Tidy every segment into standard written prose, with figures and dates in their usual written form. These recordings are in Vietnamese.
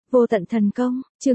Vô tận thần công, chương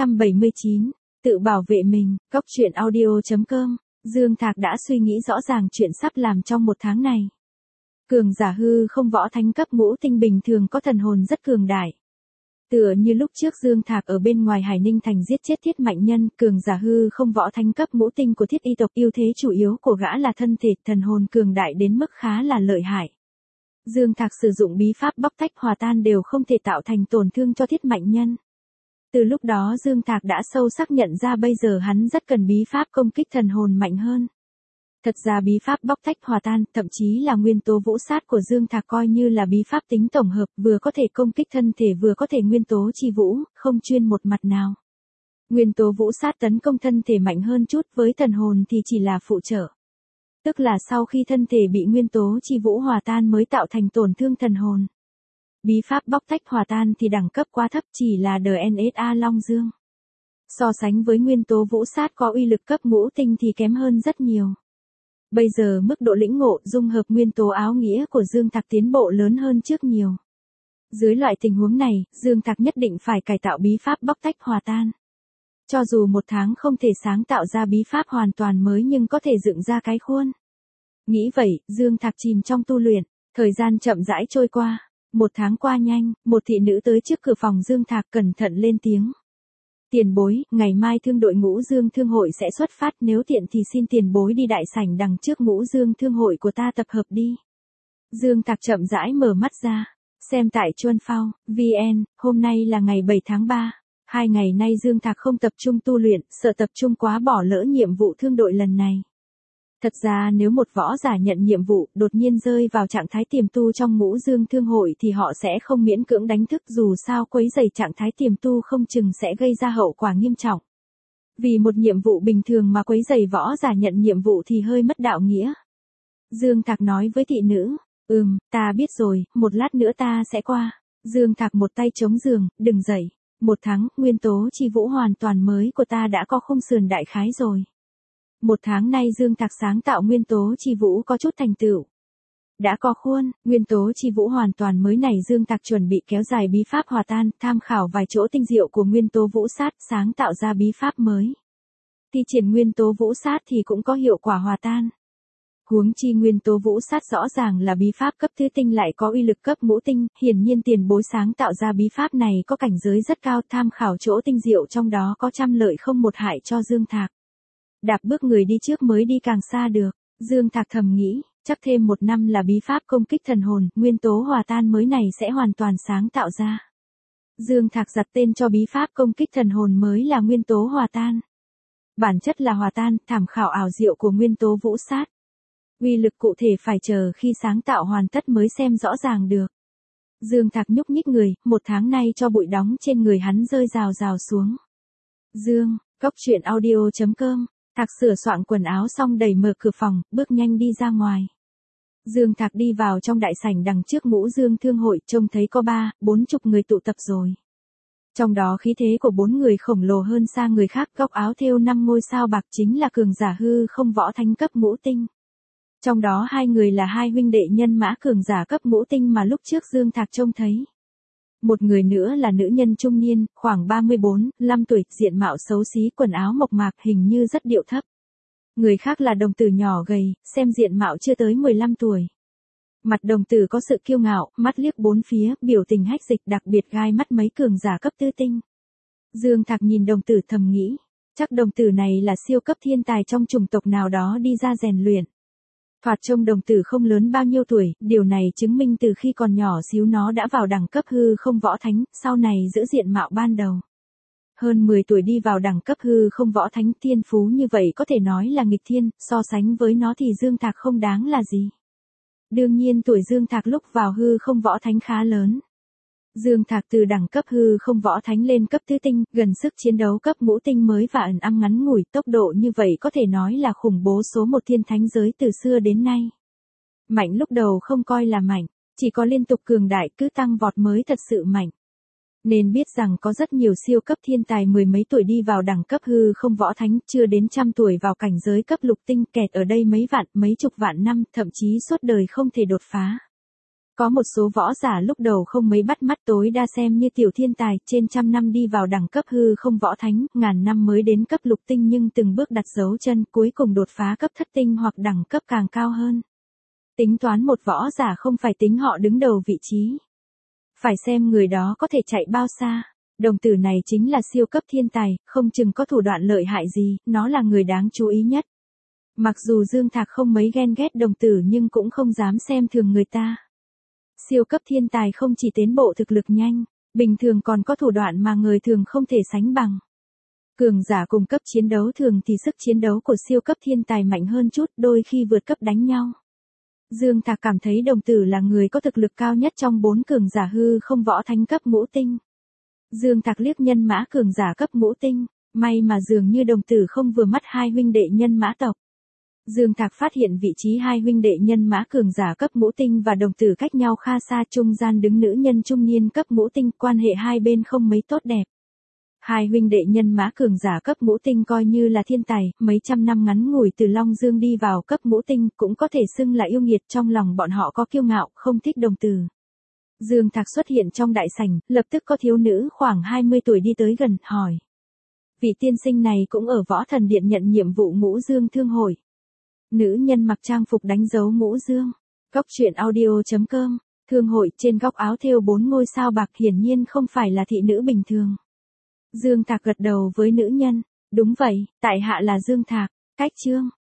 679, tự bảo vệ mình, góc truyện audio.com, Dương Thạc đã suy nghĩ rõ ràng chuyện sắp làm trong một tháng này. Cường giả hư không võ thánh cấp ngũ tinh bình thường có thần hồn rất cường đại. Tựa như lúc trước Dương Thạc ở bên ngoài Hải Ninh thành giết chết Thiết Mạnh Nhân, cường giả hư không võ thánh cấp ngũ tinh của Thiết Y tộc, ưu thế chủ yếu của gã là thân thể, thần hồn cường đại đến mức khá là lợi hại. Dương Thạc sử dụng bí pháp bóc tách hòa tan đều không thể tạo thành tổn thương cho Thiết Mạnh Nhân. Từ lúc đó Dương Thạc đã sâu sắc nhận ra bây giờ hắn rất cần bí pháp công kích thần hồn mạnh hơn. Thật ra bí pháp bóc tách hòa tan, thậm chí là nguyên tố vũ sát của Dương Thạc coi như là bí pháp tính tổng hợp, vừa có thể công kích thân thể vừa có thể nguyên tố chi vũ, không chuyên một mặt nào. Nguyên tố vũ sát tấn công thân thể mạnh hơn chút, với thần hồn thì chỉ là phụ trợ. Tức là sau khi thân thể bị nguyên tố chi vũ hòa tan mới tạo thành tổn thương thần hồn. Bí pháp bóc tách hòa tan thì đẳng cấp quá thấp, chỉ là DNSA Long Dương. So sánh với nguyên tố vũ sát có uy lực cấp ngũ tinh thì kém hơn rất nhiều. Bây giờ mức độ lĩnh ngộ dung hợp nguyên tố áo nghĩa của Dương Thạc tiến bộ lớn hơn trước nhiều. Dưới loại tình huống này, Dương Thạc nhất định phải cải tạo bí pháp bóc tách hòa tan. Cho dù một tháng không thể sáng tạo ra bí pháp hoàn toàn mới nhưng có thể dựng ra cái khuôn. Nghĩ vậy, Dương Thạc chìm trong tu luyện, thời gian chậm rãi trôi qua. Một tháng qua nhanh, một thị nữ tới trước cửa phòng Dương Thạc cẩn thận lên tiếng. Tiền bối, ngày mai thương đội Ngũ Dương Thương hội sẽ xuất phát, nếu tiện thì xin tiền bối đi đại sảnh đằng trước Ngũ Dương Thương hội của ta tập hợp đi. Dương Thạc chậm rãi mở mắt ra, xem tại Chuân Phao, VN, hôm nay là ngày 7 tháng 3. 2 ngày nay Dương Thạc không tập trung tu luyện, sợ tập trung quá bỏ lỡ nhiệm vụ thương đội lần này. Thật ra nếu một võ giả nhận nhiệm vụ, đột nhiên rơi vào trạng thái tiềm tu trong Ngũ Dương Thương hội thì họ sẽ không miễn cưỡng đánh thức, dù sao quấy rầy trạng thái tiềm tu không chừng sẽ gây ra hậu quả nghiêm trọng. Vì một nhiệm vụ bình thường mà quấy rầy võ giả nhận nhiệm vụ thì hơi mất đạo nghĩa. Dương Thạc nói với thị nữ, ta biết rồi, một lát nữa ta sẽ qua. Dương Thạc một tay chống giường, đừng dậy. Một tháng, nguyên tố chi vũ hoàn toàn mới của ta đã có khung sườn đại khái rồi. Một tháng nay Dương Thạc sáng tạo nguyên tố chi vũ có chút thành tựu. Đã có khuôn, nguyên tố chi vũ hoàn toàn mới này Dương Thạc chuẩn bị kéo dài bí pháp hòa tan, tham khảo vài chỗ tinh diệu của nguyên tố vũ sát, sáng tạo ra bí pháp mới. Thi triển nguyên tố vũ sát thì cũng có hiệu quả hòa tan. Huống chi nguyên tố vũ sát rõ ràng là bí pháp cấp thứ tinh lại có uy lực cấp ngũ tinh, hiển nhiên tiền bối sáng tạo ra bí pháp này có cảnh giới rất cao, tham khảo chỗ tinh diệu trong đó có trăm lợi không một hại cho Dương Thạc. Đạp bước người đi trước mới đi càng xa được, Dương Thạc thầm nghĩ, chắc thêm 1 năm là bí pháp công kích thần hồn, nguyên tố hòa tan mới này sẽ hoàn toàn sáng tạo ra. Dương Thạc đặt tên cho bí pháp công kích thần hồn mới là nguyên tố hòa tan. Bản chất là hòa tan, tham khảo ảo diệu của nguyên tố vũ sát. Uy lực cụ thể phải chờ khi sáng tạo hoàn tất mới xem rõ ràng được. Dương Thạc nhúc nhích người, 1 tháng nay cho bụi đóng trên người hắn rơi rào rào xuống. Góc truyện audio.com. Thạc sửa soạn quần áo xong đẩy mở cửa phòng, bước nhanh đi ra ngoài. Dương Thạc đi vào trong đại sảnh đằng trước Ngũ Dương Thương hội, trông thấy có 30-40 người tụ tập rồi. Trong đó khí thế của 4 người khổng lồ hơn xa người khác, góc áo thêu 5 ngôi sao bạc chính là cường giả hư không võ thánh cấp ngũ tinh. Trong đó 2 người là 2 huynh đệ nhân mã cường giả cấp ngũ tinh mà lúc trước Dương Thạc trông thấy. Một người nữa là nữ nhân trung niên, khoảng 34-35 tuổi, diện mạo xấu xí, quần áo mộc mạc, hình như rất điệu thấp. Người khác là đồng tử nhỏ gầy, xem diện mạo chưa tới 15 tuổi. Mặt đồng tử có sự kiêu ngạo, mắt liếc bốn phía, biểu tình hách dịch, đặc biệt gai mắt mấy cường giả cấp tứ tinh. Dương Thạc nhìn đồng tử thầm nghĩ, chắc đồng tử này là siêu cấp thiên tài trong chủng tộc nào đó đi ra rèn luyện. Thoạt trông đồng tử không lớn bao nhiêu tuổi, điều này chứng minh từ khi còn nhỏ xíu nó đã vào đẳng cấp hư không võ thánh, sau này giữ diện mạo ban đầu. Hơn 10 tuổi đi vào đẳng cấp hư không võ thánh, thiên phú như vậy có thể nói là nghịch thiên, so sánh với nó thì Dương Thạc không đáng là gì. Đương nhiên tuổi Dương Thạc lúc vào hư không võ thánh khá lớn. Dương Thạc từ đẳng cấp hư không võ thánh lên cấp tứ tinh, gần sức chiến đấu cấp ngũ tinh mới và ẩn âm ngắn ngủi, tốc độ như vậy có thể nói là khủng bố số 1 thiên thánh giới từ xưa đến nay. Mạnh lúc đầu không coi là mạnh, chỉ có liên tục cường đại cứ tăng vọt mới thật sự mạnh. Nên biết rằng có rất nhiều siêu cấp thiên tài 10 mấy tuổi đi vào đẳng cấp hư không võ thánh, chưa đến 100 tuổi vào cảnh giới cấp lục tinh, kẹt ở đây mấy vạn, mấy chục vạn năm, thậm chí suốt đời không thể đột phá. Có một số võ giả lúc đầu không mấy bắt mắt tối đa xem như tiểu thiên tài, trên trăm năm đi vào đẳng cấp hư không võ thánh, ngàn năm mới đến cấp lục tinh nhưng từng bước đặt dấu chân cuối cùng đột phá cấp thất tinh hoặc đẳng cấp càng cao hơn. Tính toán một võ giả không phải tính họ đứng đầu vị trí. Phải xem người đó có thể chạy bao xa. Đồng tử này chính là siêu cấp thiên tài, không chừng có thủ đoạn lợi hại gì, nó là người đáng chú ý nhất. Mặc dù Dương Thạc không mấy ghen ghét đồng tử nhưng cũng không dám xem thường người ta. Siêu cấp thiên tài không chỉ tiến bộ thực lực nhanh, bình thường còn có thủ đoạn mà người thường không thể sánh bằng. Cường giả cùng cấp chiến đấu thường thì sức chiến đấu của siêu cấp thiên tài mạnh hơn chút, đôi khi vượt cấp đánh nhau. Dương Thạc cảm thấy đồng tử là người có thực lực cao nhất trong 4 cường giả hư không võ thánh cấp ngũ tinh. Dương Thạc liếc nhân mã cường giả cấp ngũ tinh, may mà dường như đồng tử không vừa mắt hai huynh đệ nhân mã tộc. Dương Thạc phát hiện vị trí hai huynh đệ nhân mã cường giả cấp ngũ tinh và đồng tử cách nhau khá xa, trung gian đứng nữ nhân trung niên cấp ngũ tinh, quan hệ hai bên không mấy tốt đẹp. Hai huynh đệ nhân mã cường giả cấp ngũ tinh coi như là thiên tài, mấy trăm năm ngắn ngủi từ Long Dương đi vào cấp ngũ tinh cũng có thể xưng là yêu nghiệt, trong lòng bọn họ có kiêu ngạo, không thích đồng tử. Dương Thạc xuất hiện trong đại sảnh, lập tức có thiếu nữ khoảng 20 tuổi đi tới gần, hỏi. Vị tiên sinh này cũng ở Võ Thần Điện nhận nhiệm vụ ngũ dương thương hội. Nữ nhân mặc trang phục đánh dấu ngũ dương. Góc truyện audio.com, thương hội trên góc áo thêu 4 ngôi sao bạc, hiển nhiên không phải là thị nữ bình thường. Dương Thạc gật đầu với nữ nhân, đúng vậy, tại hạ là Dương Thạc, cách chương.